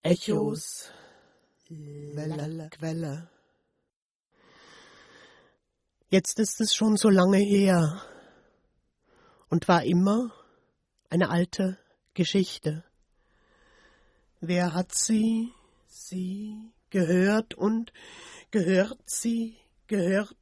Echos, Quelle. Jetzt ist es schon so lange her und war immer eine alte Geschichte. Wer hat sie gehört und gehört sie, gehört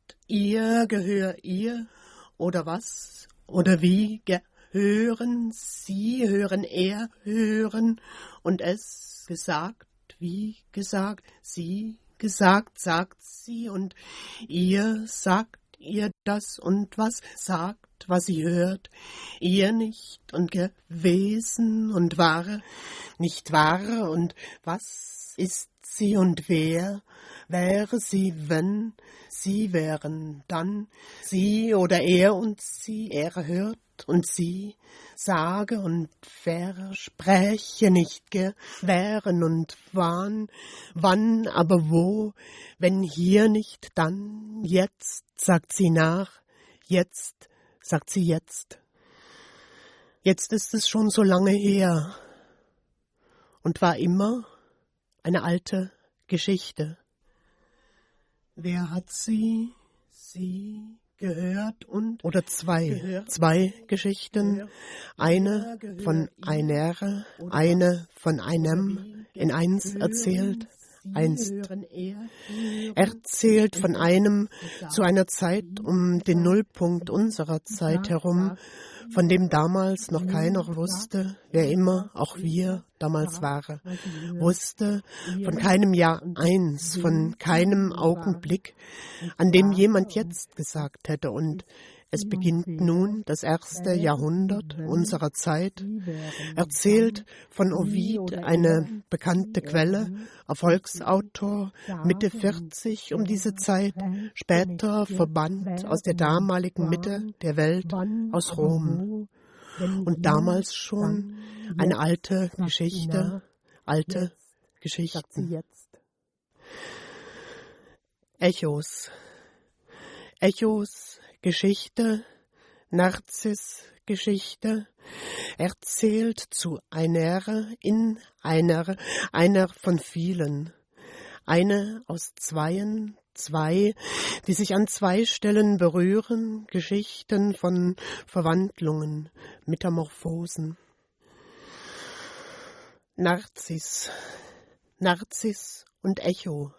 ihr oder was oder wie gehören sie, hören er, hören und es gesagt, wie gesagt, sie gesagt, sagt sie und ihr sagt ihr das und was sagt, was sie hört, ihr nicht und gewesen und war, nicht wahr und was ist sie und wer wäre sie, wenn sie wären, dann sie oder er und sie, er hört und sie sage und verspreche nicht gewähren und wann, aber wo, wenn hier nicht, dann jetzt, sagt sie nach, jetzt, sagt sie jetzt. Jetzt ist es schon so lange her und war immer eine alte Geschichte. Wer hat sie gehört und oder zwei Geschichten, eine von einer, eine von einem, in eins erzählt, einst erzählt von einem zu einer Zeit um den Nullpunkt unserer Zeit herum, von dem damals noch keiner wusste, wer immer, auch wir, damals waren, wusste von keinem Jahr eins, von keinem Augenblick, an dem jemand jetzt gesagt hätte, und es beginnt nun das erste Jahrhundert unserer Zeit, erzählt von Ovid, eine bekannte Quelle, Erfolgsautor, Mitte 40 um diese Zeit, später verbannt aus der damaligen Mitte der Welt, aus Rom. Und damals schon eine alte Geschichte, alte Geschichten. Echos, Geschichte, Narzis-Geschichte, erzählt zu einer, in einer von vielen, eine aus zwei, die sich an zwei Stellen berühren, Geschichten von Verwandlungen, Metamorphosen. Narzis und Echo.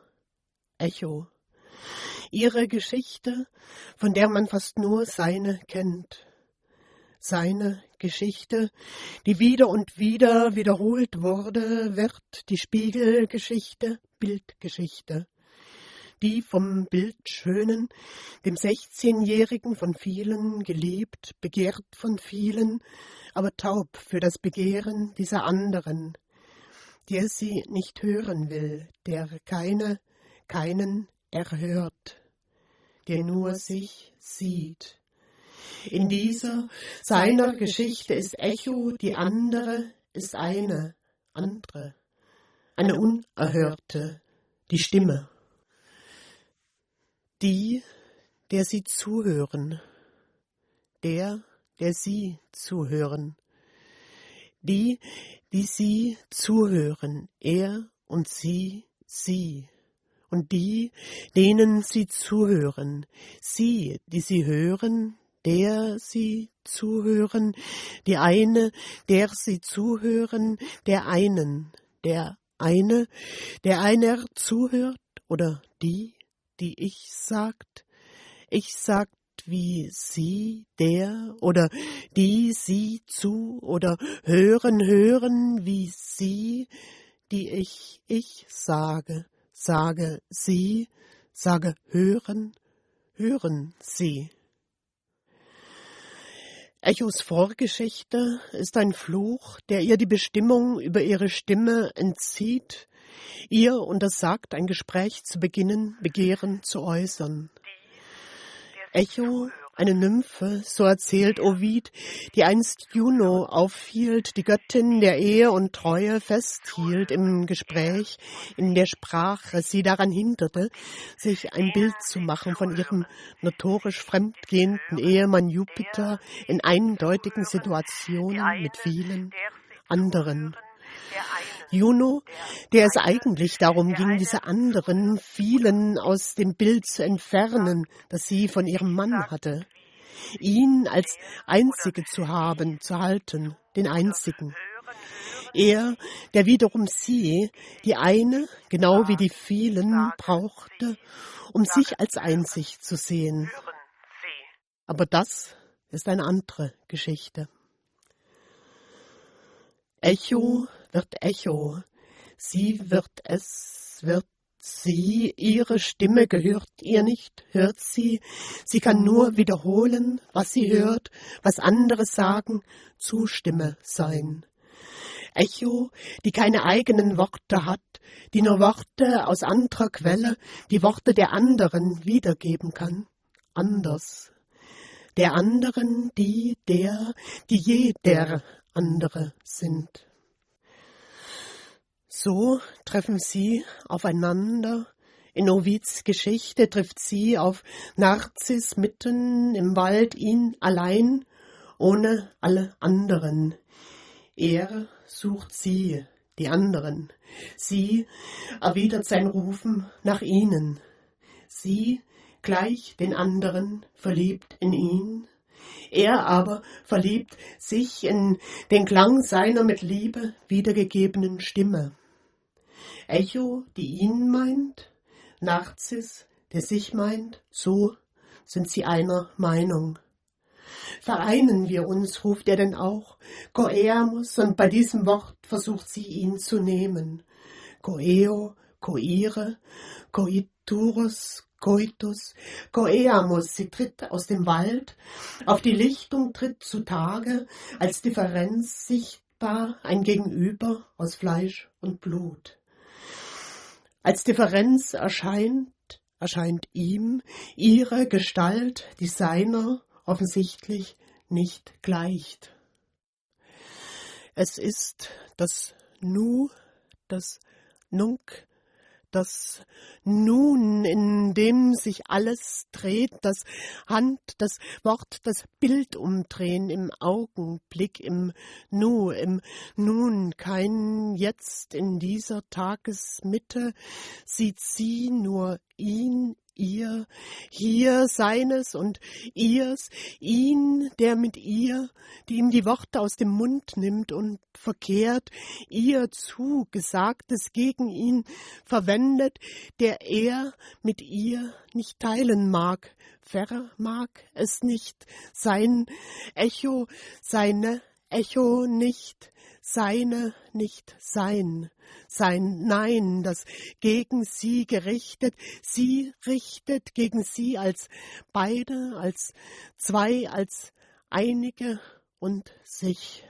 Ihre Geschichte, von der man fast nur seine kennt. Seine Geschichte, die wieder und wieder wiederholt wurde, wird die Spiegelgeschichte, Bildgeschichte. Die vom Bildschönen, dem 16-Jährigen von vielen geliebt, begehrt von vielen, aber taub für das Begehren dieser anderen, der sie nicht hören will, der keinen erhört, der nur sich sieht. In dieser seiner Geschichte ist Echo, die andere ist eine andere, eine unerhörte, die Stimme. Die, der sie zuhören, der sie zuhören, die sie zuhören, er und sie, und die, denen sie zuhören, sie, die sie hören, der sie zuhören, die eine, der sie zuhören, der einen, der einer zuhört, oder die ich sagt wie sie, der, oder die sie zu, oder hören wie sie, die ich sage sie, sage hören sie. Echos Vorgeschichte ist ein Fluch, der ihr die Bestimmung über ihre Stimme entzieht, ihr untersagt, ein Gespräch zu beginnen, Begehren zu äußern. Echo, eine Nymphe, so erzählt Ovid, die einst Juno aufhielt, die Göttin der Ehe und Treue festhielt im Gespräch, in der Sprache, sie daran hinderte, sich ein Bild zu machen von ihrem notorisch fremdgehenden Ehemann Jupiter in eindeutigen Situationen mit vielen anderen. Juno, der es eigentlich darum ging, diese anderen, vielen aus dem Bild zu entfernen, das sie von ihrem Mann hatte. Ihn als Einzige zu haben, zu halten, den Einzigen. Er, der wiederum sie, die eine, genau wie die vielen, brauchte, um sich als einzig zu sehen. Aber das ist eine andere Geschichte. Echo wird Echo. Sie wird es, wird sie, ihre Stimme gehört ihr nicht, hört sie. Sie kann nur wiederholen, was sie hört, was andere sagen, Zustimme sein. Echo, die keine eigenen Worte hat, die nur Worte aus anderer Quelle, die Worte der anderen wiedergeben kann. Anders. Der anderen, die, der, die jeder andere sind. So treffen sie aufeinander. In Ovids Geschichte trifft sie auf Narzis mitten im Wald, ihn allein, ohne alle anderen. Er sucht sie, die anderen. Sie erwidert sein Rufen nach ihnen. Sie, gleich den anderen, verliebt in ihn. Er aber verliebt sich in den Klang seiner mit Liebe wiedergegebenen Stimme. Echo, die ihn meint, Narzis, der sich meint, so sind sie einer Meinung. Vereinen wir uns, ruft er denn auch, Koeamus, und bei diesem Wort versucht sie ihn zu nehmen. Koeo, koire, koiturus, coitus, koeamus, sie tritt aus dem Wald, auf die Lichtung tritt zutage, als Differenz sichtbar ein Gegenüber aus Fleisch und Blut. Als Differenz erscheint ihm ihre Gestalt, die seiner offensichtlich nicht gleicht. Es ist das Nu, das Nunc, das Nun, in dem sich alles dreht, das Hand, das Wort, das Bild umdrehen im Augenblick, im Nu, im Nun, kein Jetzt in dieser Tagesmitte, sieht sie nur ihn, ihr, hier seines und ihrs, ihn, der mit ihr, die ihm die Worte aus dem Mund nimmt und verkehrt, ihr Zugesagtes gegen ihn verwendet, der er mit ihr nicht teilen mag, vermag es nicht, sein Echo, seine Echo nicht, seine nicht sein Nein, das gegen sie gerichtet, sie richtet gegen sie als beide, als zwei, als einige und sich.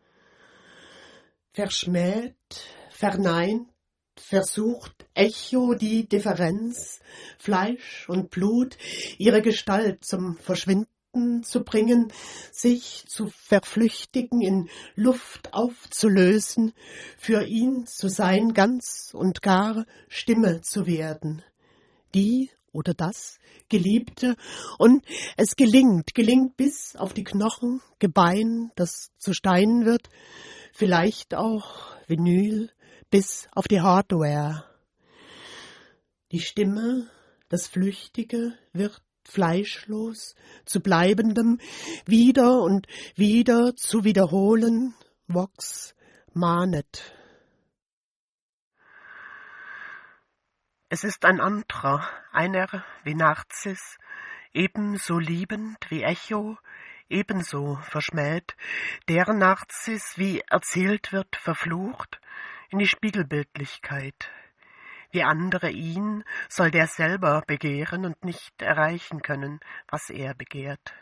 Verschmäht, verneint, versucht Echo die Differenz, Fleisch und Blut, ihre Gestalt zum Verschwinden zu bringen, sich zu verflüchtigen, in Luft aufzulösen, für ihn zu sein, ganz und gar Stimme zu werden. Die oder das Geliebte, und es gelingt bis auf die Knochen, Gebein, das zu Stein wird, vielleicht auch Vinyl, bis auf die Hardware. Die Stimme, das Flüchtige, wird fleischlos, zu bleibendem, wieder und wieder zu wiederholen, Vox mahnet. Es ist ein anderer, einer wie Narzis, ebenso liebend wie Echo, ebenso verschmäht, der Narzis, wie erzählt wird, verflucht, in die Spiegelbildlichkeit. Wie andere ihn, soll der selber begehren und nicht erreichen können, was er begehrt.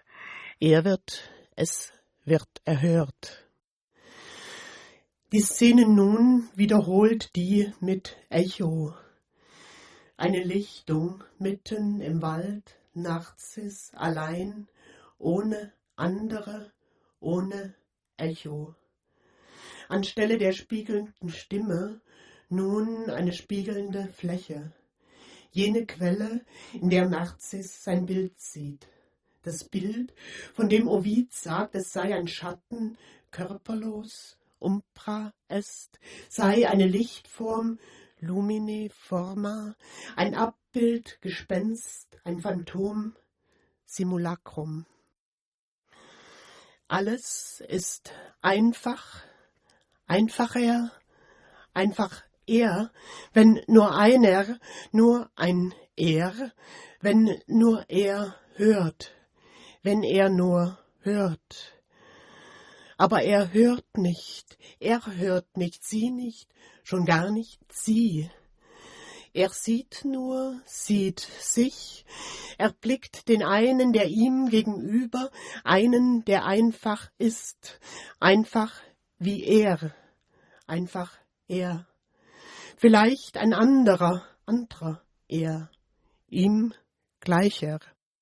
Es wird erhört. Die Szene nun wiederholt die mit Echo. Eine Lichtung mitten im Wald, Narzis allein, ohne andere, ohne Echo. Anstelle der spiegelnden Stimme nun eine spiegelnde Fläche, jene Quelle, in der Narzis sein Bild sieht. Das Bild, von dem Ovid sagt, es sei ein Schatten, körperlos umbra est, sei eine Lichtform, lumine forma, ein Abbild, Gespenst, ein Phantom, Simulacrum. Alles ist einfach, einfacher, einfach er, wenn nur einer, nur ein er, wenn nur er hört, wenn er nur hört. Aber er hört nicht, sie nicht, schon gar nicht sie. Er sieht nur, sieht sich, er blickt den einen, der ihm gegenüber, einen, der einfach ist, einfach wie er, einfach er. Vielleicht ein anderer er, ihm gleicher.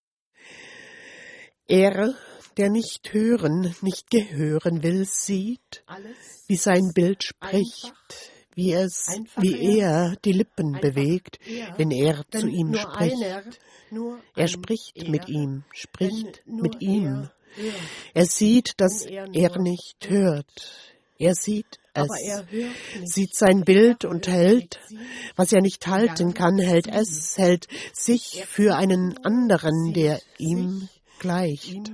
Er, der nicht hören, nicht gehören will, sieht, wie sein Bild spricht, wie er die Lippen bewegt, wenn er zu ihm spricht. Er spricht mit ihm, Er sieht, dass er nicht hört. Er sieht es, sieht sein Bild und hält, was er nicht halten kann, hält sich für einen anderen, der ihm gleicht.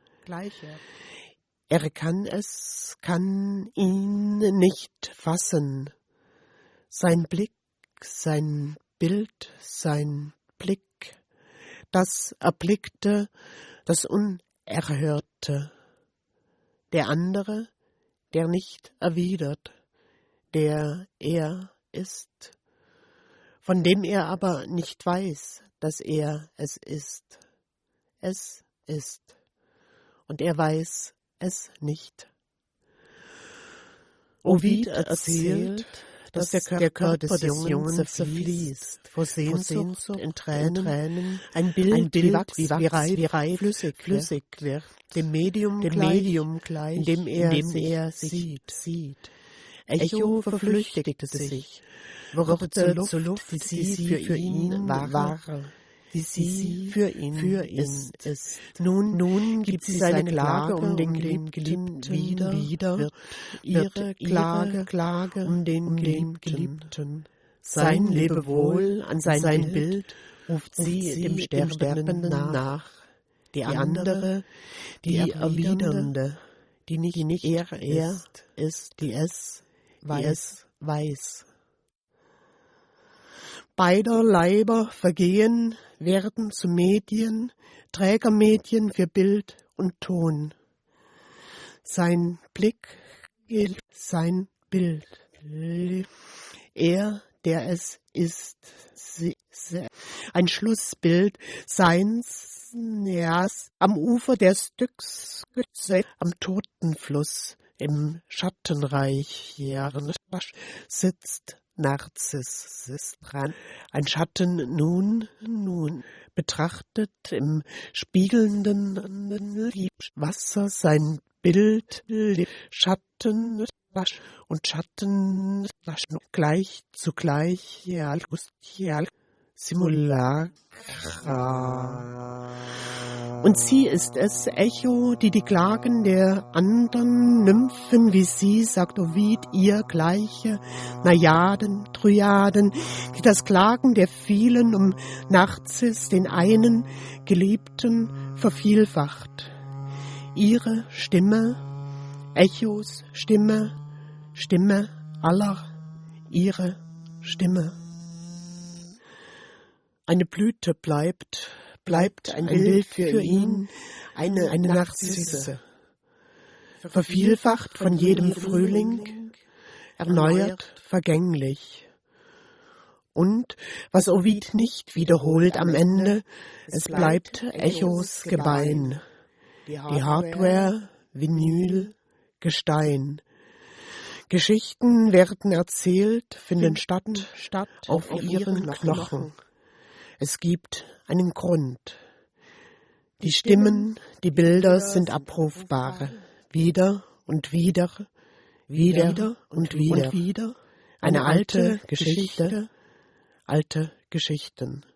Er kann ihn nicht fassen. Sein Blick, sein Bild, sein Blick, das Erblickte, das Unerhörte. Der andere, der nicht erwidert, der er ist, von dem er aber nicht weiß, dass er es ist. Es ist. Und er weiß es nicht. Ovid erzählt, dass der Körper des Jungen zerfließt, vor Sehnsucht in Tränen, ein Bild wie Wachs, flüssig wird, dem Medium gleich, in dem er sieht. Echo verflüchtigte sich, wurde zur Luft, wie sie für ihn war, wie sie für ihn ist. Nun gibt sie seine Klage um den Geliebten wieder, wird ihre Klage um den Geliebten. Sein Lebewohl an sein Bild ruft sie dem Sterbenden nach. Die andere, die Erwidernde, die nicht er ist, die es weiß. Beider Leiber vergehen, werden zu Medien, Trägermedien für Bild und Ton. Sein Blick gilt sein Bild. Er, der es ist, ein Schlussbild seins, am Ufer der Styx, am Totenfluss, im Schattenreich, sitzt Narzis ist dran. Ein Schatten nun betrachtet im spiegelnden Wasser sein Bild, Schatten und Schatten gleich zugleich, Simulacra. Und sie ist es, Echo, die Klagen der anderen Nymphen wie sie, sagt Ovid, ihr gleiche, Najaden, Dryaden, die das Klagen der vielen um Narzis, den einen Geliebten, vervielfacht. Ihre Stimme, Echos Stimme, Stimme aller, ihre Stimme. Eine Blüte bleibt ein Bild für ihn, eine Narzisse, vervielfacht von jedem Frühling, erneuert, vergänglich. Und, was Ovid nicht wiederholt am Ende, es bleibt Echos Gebein, die Hardware, Vinyl, Gestein. Geschichten werden erzählt, finden statt auf ihren Knochen. Es gibt einen Grund. Die Stimmen, die Bilder sind abrufbar. Wieder und wieder, wieder und wieder. Eine alte Geschichte, alte Geschichten.